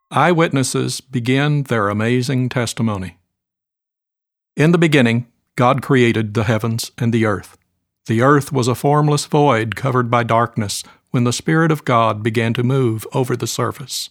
Eyewitnesses begin their amazing testimony. In the beginning, God created the heavens and the earth. The earth was a formless void covered by darkness when the Spirit of God began to move over the surface.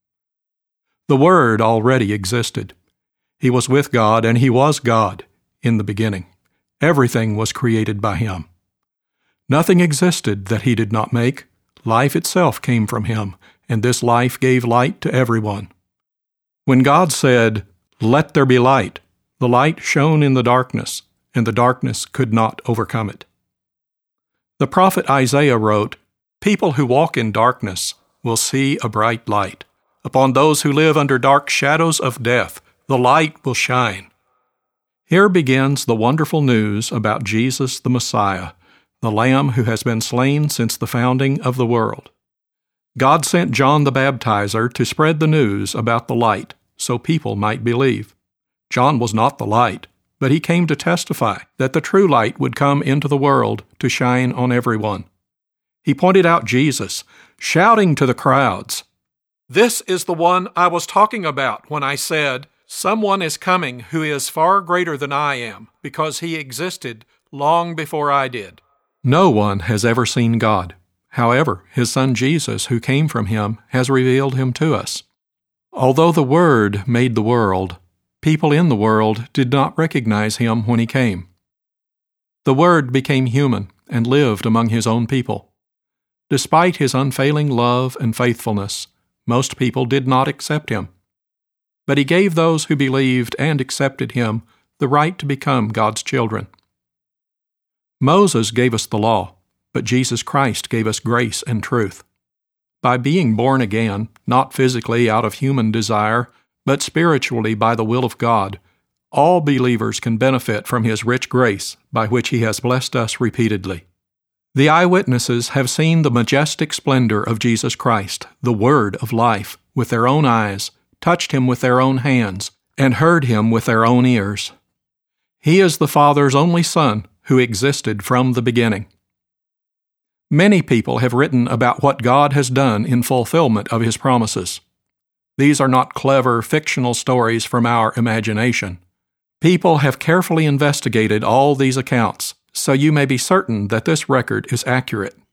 The Word already existed. He was with God, and He was God in the beginning. Everything was created by Him. Nothing existed that He did not make. Life itself came from Him, and this life gave light to everyone. When God said, "Let there be light," the light shone in the darkness, and the darkness could not overcome it. The prophet Isaiah wrote, "People who walk in darkness will see a bright light. Upon those who live under dark shadows of death, the light will shine." Here begins the wonderful news about Jesus the Messiah, the Lamb who has been slain since the founding of the world. God sent John the Baptizer to spread the news about the light so people might believe. John was not the light, but he came to testify that the true light would come into the world to shine on everyone. He pointed out Jesus, shouting to the crowds, "This is the one I was talking about when I said, 'Someone is coming who is far greater than I am, because he existed long before I did.'" No one has ever seen God. However, His Son Jesus, who came from Him, has revealed Him to us. Although the Word made the world, people in the world did not recognize Him when He came. The Word became human and lived among His own people. Despite His unfailing love and faithfulness, most people did not accept Him. But He gave those who believed and accepted Him the right to become God's children. Moses gave us the law, but Jesus Christ gave us grace and truth. By being born again, not physically out of human desire, but spiritually by the will of God, all believers can benefit from His rich grace by which He has blessed us repeatedly. The eyewitnesses have seen the majestic splendor of Jesus Christ, the Word of life, with their own eyes, touched Him with their own hands, and heard Him with their own ears. He is the Father's only Son who existed from the beginning. Many people have written about what God has done in fulfillment of His promises. These are not clever, fictional stories from our imagination. People have carefully investigated all these accounts, so you may be certain that this record is accurate.